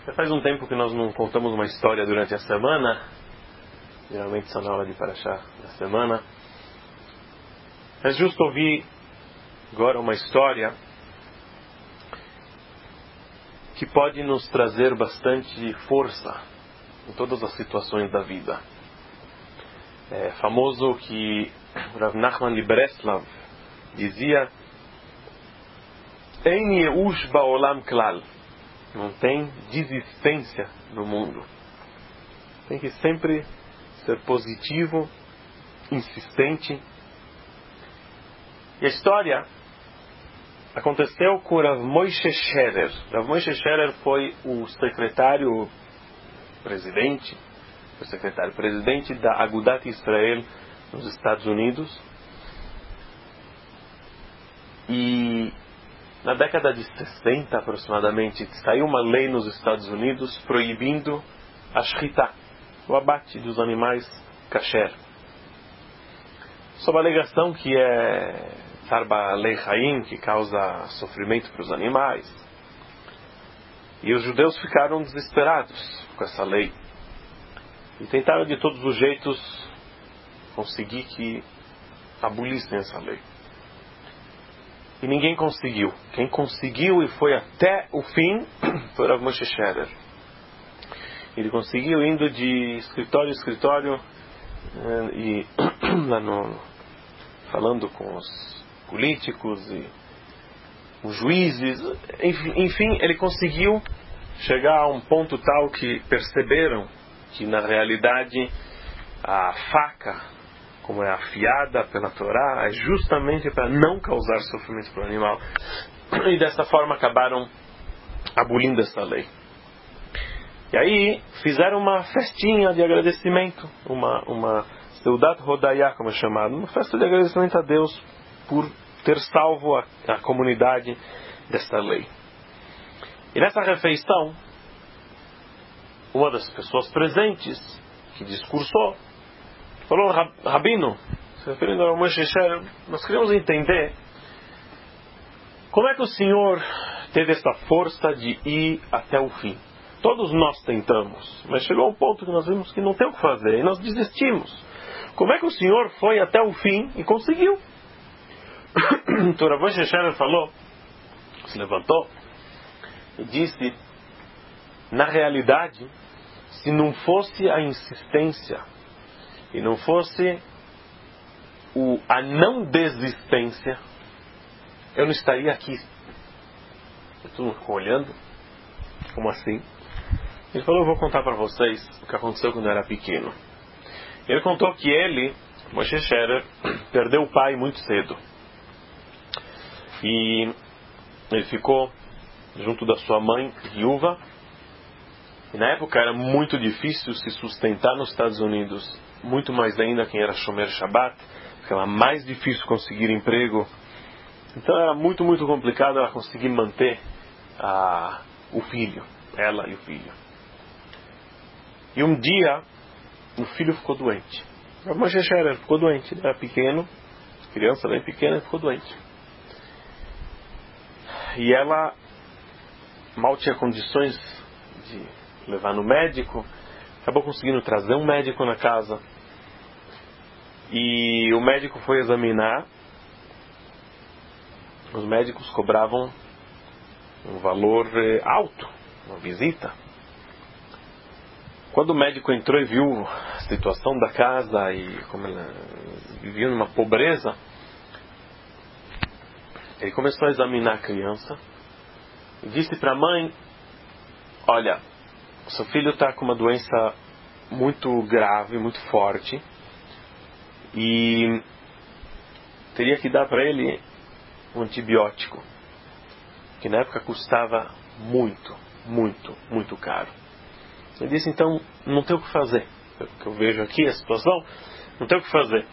Já faz um tempo que nós não contamos uma história durante a semana. Geralmente só na aula de Parashá da semana. É justo ouvir agora uma história que pode nos trazer bastante força em todas as situações da vida. É famoso que Rav Nachman de Breslav dizia: "Ein Yeush ba'olam klal", não tem desistência no mundo. Tem que sempre ser positivo, insistente. E a história aconteceu com Rav Moshe Sherer. Rav Moshe Sherer foi o secretário-presidente da Agudat Israel nos Estados Unidos. E na década de 60 aproximadamente, saiu uma lei nos Estados Unidos proibindo a shritá, o abate dos animais kasher, sob a alegação que é Tzar Lechaim, que causa sofrimento para os animais. E os judeus ficaram desesperados com essa lei e tentaram de todos os jeitos conseguir que abolissem essa lei. E ninguém conseguiu. Quem conseguiu e foi até o fim foi Rav Moshe Sherer. Ele conseguiu indo de escritório em escritório e lá falando com os políticos e os juízes. Enfim, ele conseguiu chegar a um ponto tal que perceberam que na realidade a faca, como é afiada pela Torá, é justamente para não causar sofrimento para o animal. E dessa forma acabaram abolindo essa lei. E aí fizeram uma festinha de agradecimento, uma Seudat Hodayah, como é chamado, uma festa de agradecimento a Deus por ter salvo a comunidade dessa lei. E nessa refeição, uma das pessoas presentes que discursou falou: "Rabino, se referindo ao Moshe Sherer, nós queremos entender como é que o senhor teve essa força de ir até o fim. Todos nós tentamos, mas chegou um ponto que nós vimos que não tem o que fazer e nós desistimos. Como é que o senhor foi até o fim e conseguiu?" Então Rav Moshe Sherer falou, se levantou e disse: na realidade, se não fosse a insistência e não fosse a não desistência, eu não estaria aqui. Todo mundo ficou olhando. Como assim? Ele falou: eu vou contar para vocês o que aconteceu quando eu era pequeno. Ele contou que ele, Moshe Sherer, perdeu o pai muito cedo. E ele ficou junto da sua mãe, viúva. E na época era muito difícil se sustentar nos Estados Unidos. Muito mais ainda quem era Shomer Shabbat. Ficava mais difícil conseguir emprego. Então era muito, muito complicado ela conseguir manter o filho. Ela e o filho. E um dia, o filho ficou doente. O Moshe Sherer ficou doente. Ele era pequeno, criança bem pequena, ficou doente. E ela mal tinha condições de levar no médico. Acabou conseguindo trazer um médico na casa. E o médico foi examinar. Os médicos cobravam um valor alto, uma visita. Quando o médico entrou e viu a situação da casa e como ela vivia numa pobreza, ele começou a examinar a criança e disse para a mãe: olha, seu filho está com uma doença muito grave, muito forte, e teria que dar para ele um antibiótico, que na época custava muito, muito, muito caro. Ele disse: então não tem o que fazer. Pelo que eu vejo aqui a situação, não tem o que fazer.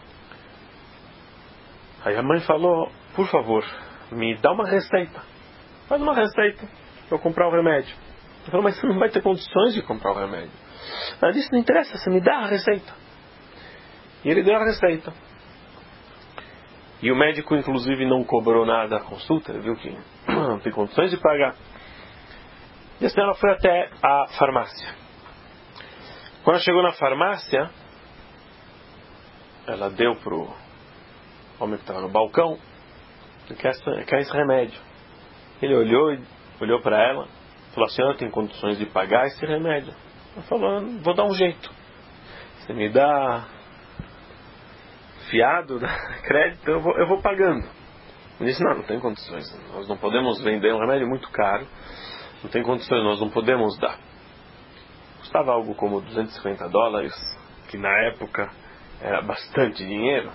Aí a mãe falou: por favor, me dá uma receita. Faz uma receita para eu comprar o remédio. Ele falou: mas você não vai ter condições de comprar o remédio. Ela disse: não interessa, você me dá a receita. E ele deu a receita. E o médico inclusive não cobrou nada a consulta. Ele viu que não tem condições de pagar. E assim ela foi até a farmácia. Quando ela chegou na farmácia, ela deu pro homem que estava no balcão: quer esse remédio. Ele olhou para ela, falou: a senhora tem condições de pagar esse remédio? Ela falou: vou dar um jeito. Você me dá fiado, crédito, eu vou pagando. Ele disse: não tem condições, nós não podemos vender um remédio muito caro, não tem condições, nós não podemos dar. Custava algo como $250, que na época era bastante dinheiro.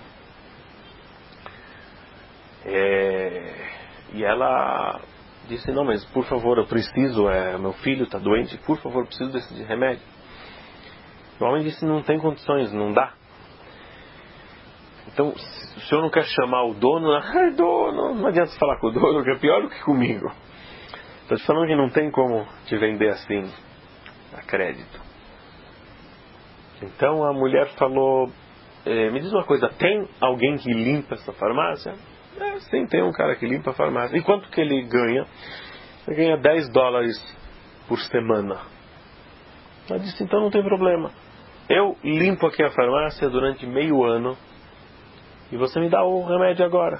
E ela disse: não, mas por favor, eu preciso, meu filho está doente, por favor, eu preciso desse remédio. O homem disse: não tem condições, não dá. Então, se o senhor não quer chamar o dono, dono, não adianta falar com o dono, que é pior do que comigo. Estou te falando que não tem como te vender assim, a crédito. Então a mulher falou: me diz uma coisa, tem alguém que limpa essa farmácia? Sim, tem um cara que limpa a farmácia. E quanto que ele ganha? Ele ganha $10 por semana. Ela disse: então não tem problema. Eu limpo aqui a farmácia durante meio ano e você me dá o remédio agora.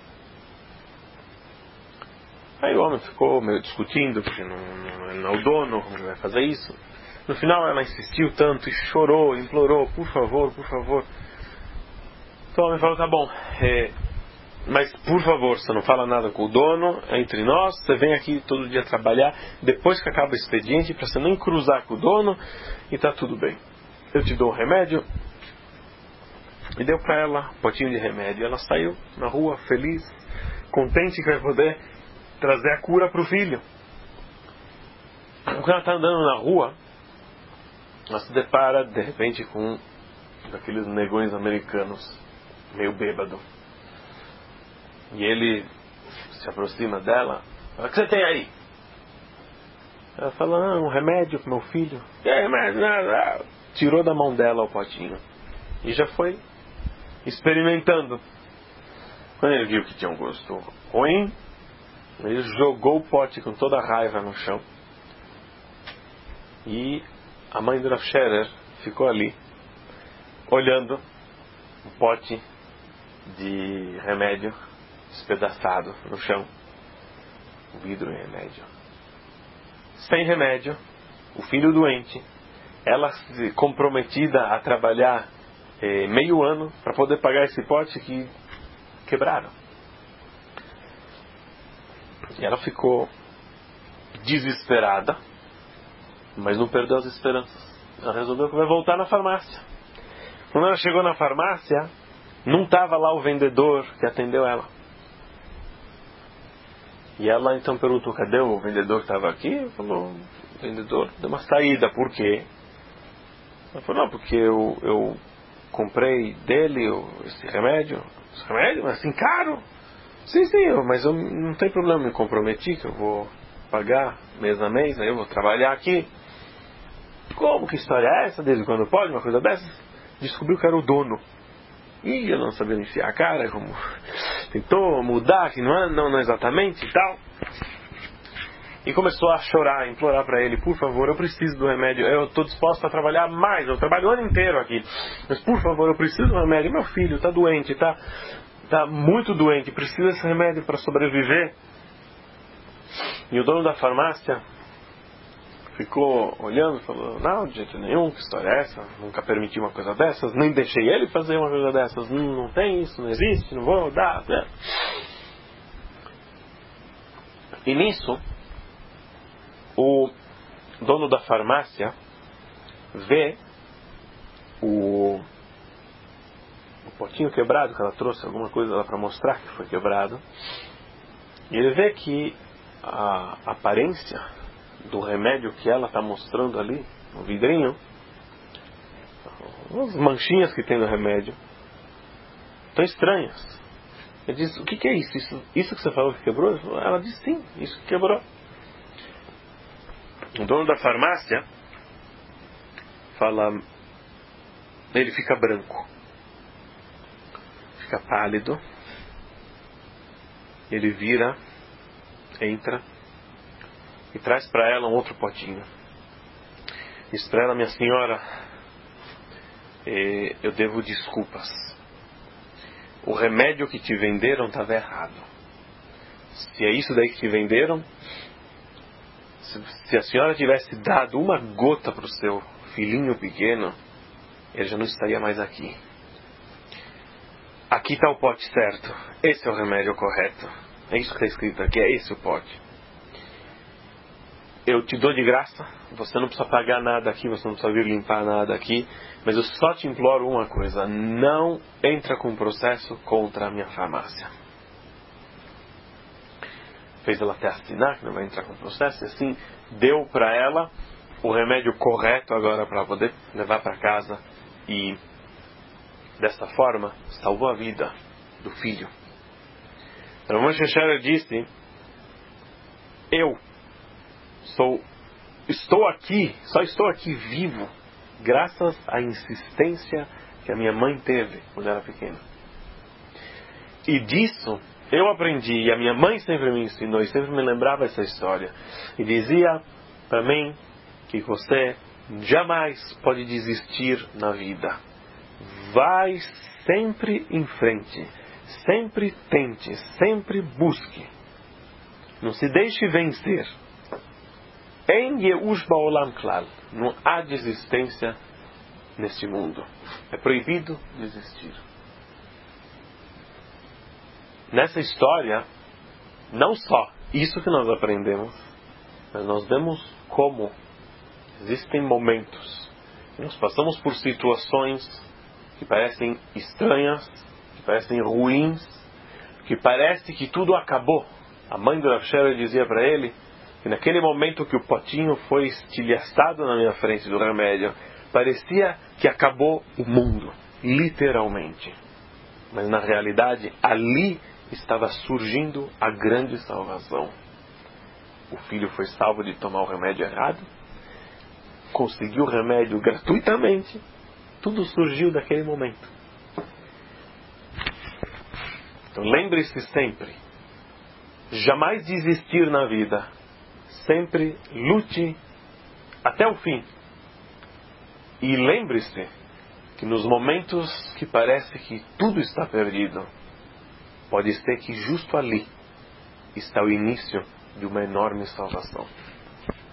Aí o homem ficou meio discutindo, porque não é o dono, como ele vai fazer isso. No final ela insistiu tanto e chorou, implorou: por favor, por favor. Então o homem falou: tá bom, mas por favor, você não fala nada com o dono, é entre nós, você vem aqui todo dia trabalhar, depois que acaba o expediente, para você nem cruzar com o dono, e tá tudo bem. Eu te dou um remédio. E deu para ela um potinho de remédio. Ela saiu na rua feliz, contente que vai poder trazer a cura para o filho. Quando ela está andando na rua, ela se depara de repente com aqueles negões americanos, meio bêbado. E ele se aproxima dela: o que você tem aí? Ela fala: um remédio para meu filho. Que remédio? Tirou da mão dela o potinho e já foi experimentando. Quando ele viu que tinha um gosto ruim, ele jogou o pote com toda a raiva no chão. E a mãe do Rav Scherer ficou ali, olhando o pote de remédio despedaçado no chão. O vidro em remédio. Sem remédio, o filho doente, ela comprometida a trabalhar meio ano para poder pagar esse pote que quebraram. E ela ficou desesperada, mas não perdeu as esperanças. Ela resolveu que vai voltar na farmácia. Quando ela chegou na farmácia, não estava lá o vendedor que atendeu ela. E ela então perguntou: cadê o vendedor que estava aqui? Ele falou: o vendedor deu uma saída. Por quê? Ela falou: não, porque eu comprei dele esse remédio. Esse remédio? Mas assim caro? Sim, mas eu não tem problema, me comprometi que eu vou pagar mês a mês, aí eu vou trabalhar aqui. Como? Que história é essa? Desde quando pode? Uma coisa dessas? Descobriu que era o dono. E eu não sabia enfiar a cara, como tentou mudar, que não exatamente e tal. E começou a chorar, a implorar para ele: por favor, eu preciso do remédio, eu estou disposto a trabalhar mais, eu trabalho o ano inteiro aqui, mas por favor, eu preciso do remédio, meu filho está doente, está muito doente, precisa desse remédio para sobreviver. E o dono da farmácia ficou olhando e falou: não, de jeito nenhum, que história é essa? Nunca permiti uma coisa dessas, nem deixei ele fazer uma coisa dessas, não tem isso, não existe, não vou dar. E nisso, o dono da farmácia vê o potinho quebrado, que ela trouxe alguma coisa lá para mostrar que foi quebrado, e ele vê que a aparência do remédio que ela está mostrando ali no vidrinho, as manchinhas que tem no remédio, estão estranhas. Ele diz: o que é isso? Isso que você falou que quebrou? Ela diz: sim, isso que quebrou. O dono da farmácia fala: ele fica branco, fica pálido, ele vira, entra e traz para ela um outro potinho. Diz para ela: minha senhora, eu devo desculpas. O remédio que te venderam estava errado. Se é isso daí que te venderam, se a senhora tivesse dado uma gota para o seu filhinho pequeno, ele já não estaria mais aqui. Aqui está o pote certo. Esse é o remédio correto. É isso que está escrito aqui. É esse o pote. Eu te dou de graça. Você não precisa pagar nada aqui. Você não precisa vir limpar nada aqui. Mas eu só te imploro uma coisa. Não entra com processo contra a minha farmácia. Fez ela até assinar que não vai entrar com processo. E assim, deu para ela o remédio correto agora para poder levar para casa. E desta forma, salvou a vida do filho. Então, Moshe Sher disse: eu estou aqui, só estou aqui vivo, graças à insistência que a minha mãe teve quando era pequena. E disso eu aprendi, e a minha mãe sempre me ensinou, e sempre me lembrava essa história. E dizia para mim que você jamais pode desistir na vida. Vai sempre em frente, sempre tente, sempre busque. Não se deixe vencer. Em Yeush Ba'olam Klal, não há desistência neste mundo. É proibido desistir. Nessa história, não só isso que nós aprendemos, mas nós vemos como existem momentos que nós passamos por situações que parecem estranhas, que parecem ruins, que parece que tudo acabou. A mãe do Rav Sher dizia para ele que naquele momento que o potinho foi estilhaçado na minha frente do remédio, parecia que acabou o mundo, literalmente. Mas na realidade, ali estava surgindo a grande salvação. O filho foi salvo de tomar o remédio errado, conseguiu o remédio gratuitamente. Tudo surgiu daquele momento. Então lembre-se sempre, jamais desistir na vida. Sempre lute até o fim. E lembre-se que nos momentos que parece que tudo está perdido, pode ser que justo ali está o início de uma enorme salvação.